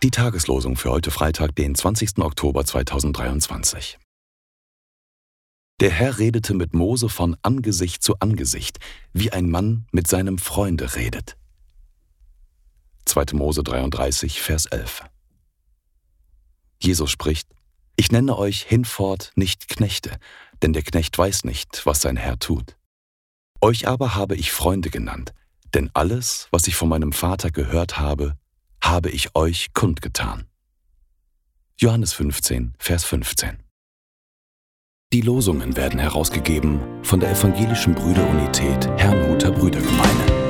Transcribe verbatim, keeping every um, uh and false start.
Die Tageslosung für heute Freitag, den zwanzigsten Oktober zweitausenddreiundzwanzig. Der Herr redete mit Mose von Angesicht zu Angesicht, wie ein Mann mit seinem Freunde redet. zweiter Mose dreiunddreißig, Vers elf. Jesus spricht: Ich nenne euch hinfort nicht Knechte, denn der Knecht weiß nicht, was sein Herr tut. Euch aber habe ich Freunde genannt, denn alles, was ich von meinem Vater gehört habe, habe ich euch kundgetan. Johannes fünfzehn, Vers fünfzehn. Die Losungen werden herausgegeben von der Evangelischen Brüderunität Herrnhuter Brüdergemeine.